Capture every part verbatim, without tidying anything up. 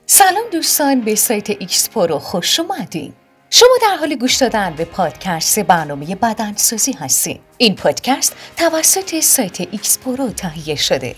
سلام دوستان، به سایت ایکس پرو خوش اومدین. شما در حال گوش دادن به پادکست برنامه بدنسازی هستین. این پادکست توسط سایت ایکس پرو تهیه شده.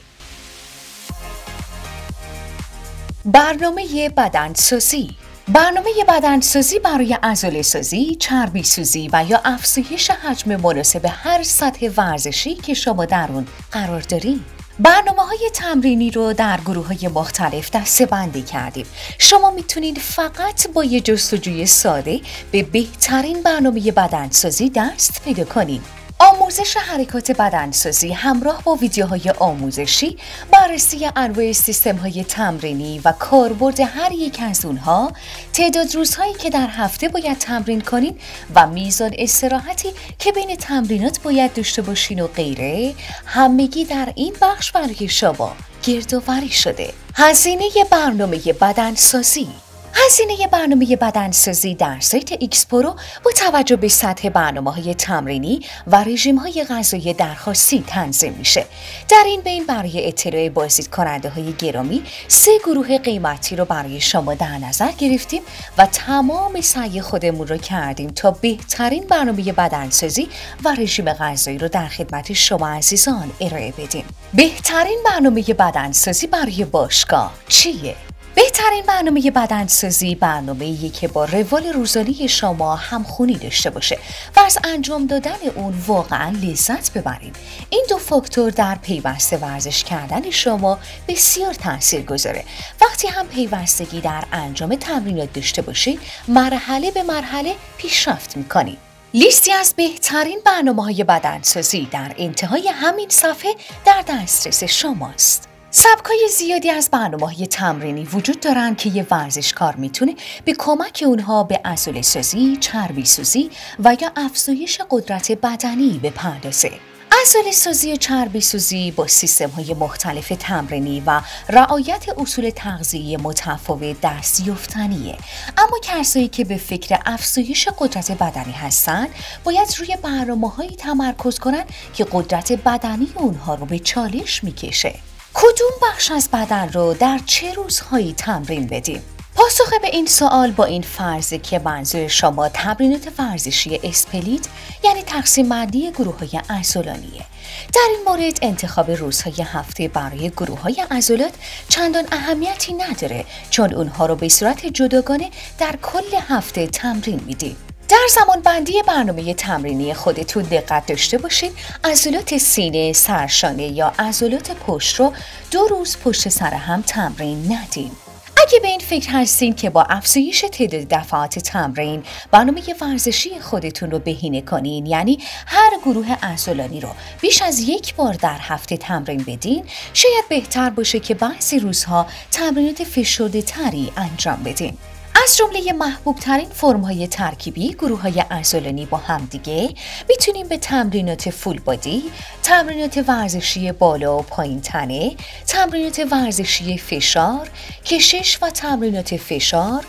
برنامه بدنسازی برنامه بدنسازی برای عضله سازی، چربی سوزی و یا افزایش حجم مناسب هر سطح ورزشی که شما در اون قرار دارید. برنامه‌های تمرینی رو در گروه‌های مختلف دسته‌بندی کردیم. شما میتونید فقط با یه جستجوی ساده به بهترین برنامه بدنسازی دست پیدا کنید. آموزش حرکات بدنسازی همراه با ویدیوهای آموزشی، بررسی انواع سیستم‌های تمرینی و کاربرد هر یک از اونها، تعداد روزهایی که در هفته باید تمرین کنین و میزان استراحتی که بین تمرینات باید داشته باشین و غیره، همگی در این بخش برای شما گردآوری شده. هزینه برنامه بدنسازی هزینه برنامه بدنسازی در سایت ایکس پرو با توجه به سطح برنامه‌های تمرینی و رژیم‌های غذایی درخواستی تنظیم میشه. در این بین برای اطلاع بازدید کننده‌های گرامی سه گروه قیمتی رو برای شما در نظر گرفتیم و تمام سعی خودمون رو کردیم تا بهترین برنامه بدنسازی و رژیم غذایی رو در خدمت شما عزیزان ارائه بدیم. بهترین برنامه بدنسازی برای باشگاه چیه؟ بهترین برنامه بدنسازی برنامه‌ایه که با روال روزانه شما همخونی داشته باشه و از انجام دادن اون واقعا لذت ببرید. این دو فاکتور در پیوسته ورزش کردن شما بسیار تأثیر گذاره. وقتی هم پیوستگی در انجام تمرینات داشته باشید، مرحله به مرحله پیشرفت می‌کنید. لیستی از بهترین برنامه‌های بدنسازی در انتهای همین صفحه در دسترس شماست. سبکای زیادی از برنامه‌های تمرینی وجود دارن که یه ورزشکار میتونه به کمک اونها به عضله سازی، چربی سوزی و یا افزایش قدرت بدنی بپردازه. عضله سازی و چربی سوزی با سیستم‌های مختلف تمرینی و رعایت اصول تغذیه متفاوت دستیافتنیه. اما کسایی که به فکر افزایش قدرت بدنی هستن باید روی برنامه‌هایی تمرکز کنن که قدرت بدنی اونها رو به چالش میکشه. کدوم بخش از بدن رو در چه روزهایی تمرین بدیم؟ پاسخ به این سوال با این فرضه که منظور شما تمرینات ورزشی اسپلیت یعنی تقسیم بندی گروه‌های عضلانیه. در این مورد انتخاب روزهای هفته برای گروه‌های عضلات چندان اهمیتی نداره، چون اونها رو به صورت جداگانه در کل هفته تمرین میدیم. در زمان بندی برنامه تمرینی خودتون دقت داشته باشید عضلات سینه، سرشانه یا عضلات پشت رو دو روز پشت سر هم تمرین ندین. اگه به این فکر هستین که با افزایش تعداد دفعات تمرین برنامه ورزشی خودتون رو بهینه کنین، یعنی هر گروه عضلانی رو بیش از یک بار در هفته تمرین بدین، شاید بهتر باشه که بعضی روزها تمرینات فشرده تری انجام بدین. از جمله محبوب ترین فرم‌های ترکیبی گروه‌های عضلانی با همدیگه میتونیم به تمرینات فول بادی، تمرینات ورزشی بالا و پایین تنه، تمرینات ورزشی فشار، کشش و تمرینات فشار،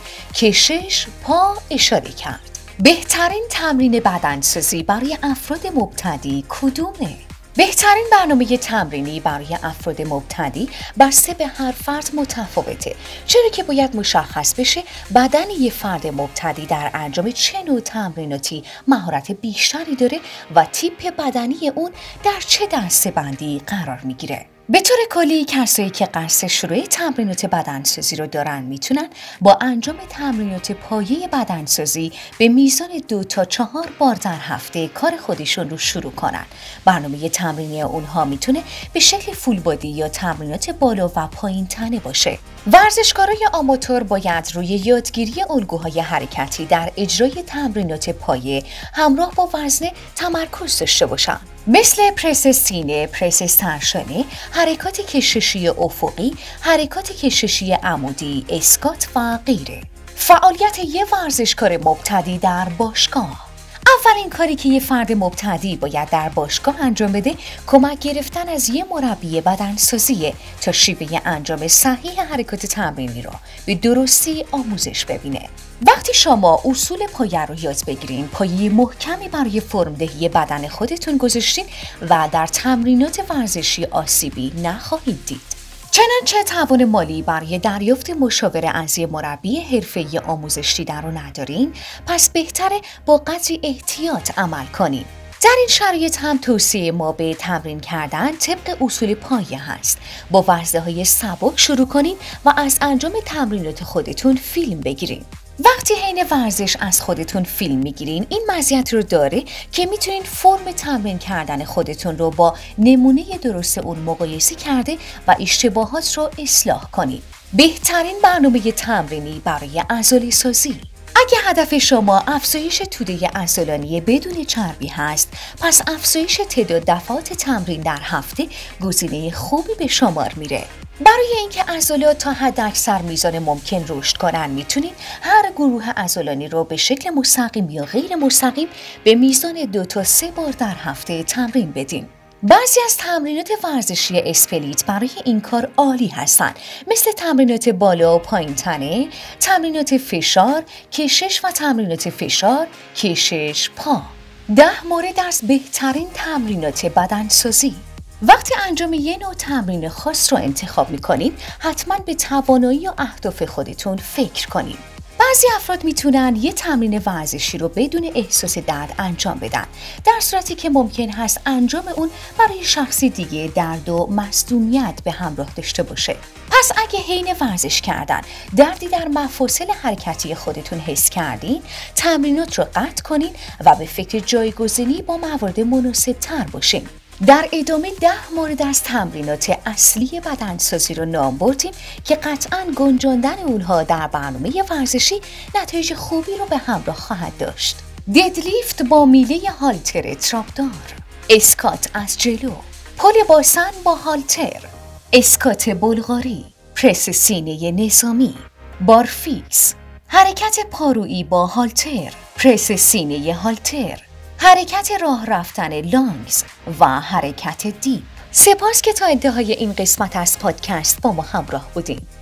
کشش پا اشاره کرد. بهترین تمرین بدنسازی برای افراد مبتدی کدومه؟ بهترین برنامه تمرینی برای افراد مبتدی بسته به هر فرد متفاوته، چرا که باید مشخص بشه بدن یه فرد مبتدی در انجام چه نوع تمریناتی مهارت بیشتری داره و تیپ بدنی اون در چه دسته‌بندی قرار میگیره. به طور کلی کسایی که قصد شروع تمرینات بدنسازی رو دارن میتونن با انجام تمرینات پایه بدنسازی به میزان دو تا چهار بار در هفته کار خودشون رو شروع کنن. برنامه تمرینی اونها میتونه به شکل فول بادی یا تمرینات بالا و پایین تنه باشه. ورزشکارای آماتور باید روی یادگیری الگوهای حرکتی در اجرای تمرینات پایه همراه با وزن تمرکز داشته باشن، مثل پرس سینه، پرس سرشانه، حرکات کششی افقی، حرکات کششی عمودی، اسکات و غیره. فعالیت یه ورزشکار مبتدی در باشگاه. اولین کاری که یه فرد مبتدی باید در باشگاه انجام بده کمک گرفتن از یه مربی بدنسازیه تا شیوه انجام صحیح حرکات تمرینی رو به درستی آموزش ببینه. وقتی شما اصول پایه رو یاد بگیرین، پایه محکمی برای فرمدهی بدن خودتون گذاشتین و در تمرینات ورزشی آسیبی نخواهید دید. چنانچه توان مالی برای دریافت مشاوره از یک مربی حرفه‌ای آموزش دیدن رو ندارین، پس بهتره با قدری احتیاط عمل کنین. در این شرایط هم توصیه ما به تمرین کردن طبق اصول پایه هست. با ورزش‌های سبک شروع کنین و از انجام تمرینات خودتون فیلم بگیرین. وقتی حین ورزش از خودتون فیلم میگیرین، این مزیت رو داره که میتونین فرم تمرین کردن خودتون رو با نمونه درست اون مقایسه کرده و اشتباهات رو اصلاح کنین. بهترین برنامه تمرینی برای عضله سازی. اگه هدف شما افزایش توده عضلانی بدون چربی هست، پس افزایش تعداد دفعات تمرین در هفته گزینه خوبی به شمار میره. برای اینکه عضلات تا حداکثر میزان ممکن رشد کنن، میتونید هر گروه عضلانی رو به شکل مستقیم یا غیر مستقیم به میزان دو تا سه بار در هفته تمرین بدین. بعضی از تمرینات ورزشی اسپلیت برای این کار عالی هستند، مثل تمرینات بالا و پایین تنه، تمرینات فشار، کشش و تمرینات فشار، کشش پا. ده مورد از بهترین تمرینات بدنسازی. وقتی انجام یه نوع تمرین خاص رو انتخاب می‌کنید، حتما به توانایی و اهداف خودتون فکر کنید. بعضی افراد میتونن یه تمرین ورزشی رو بدون احساس درد انجام بدن، در صورتی که ممکن هست انجام اون برای شخصی دیگه درد و مصدومیت به همراه داشته باشه. پس اگه حین ورزش کردن دردی در مفاصل حرکتی خودتون حس کردین، تمرینات رو قطع کنین و به فکر جایگزینی با موارد مناسب تر باشین. در ادامه ده مورد از تمرینات اصلی بدنسازی رو نام بردیم که قطعاً گنجاندن اونها در برنامه ورزشی نتایج خوبی رو به همراه خواهد داشت. ددلیفت با میله هالتر تراپدار، اسکات از جلو، پل باسن با هالتر، اسکات بلغاری، پرس سینه نظامی، بارفیکس، حرکت پارویی با هالتر، پرس سینه هالتر، حرکت راه رفتن لانگز و حرکت دیپ. سپاس که تا انتهای این قسمت از پادکست با ما همراه بودین.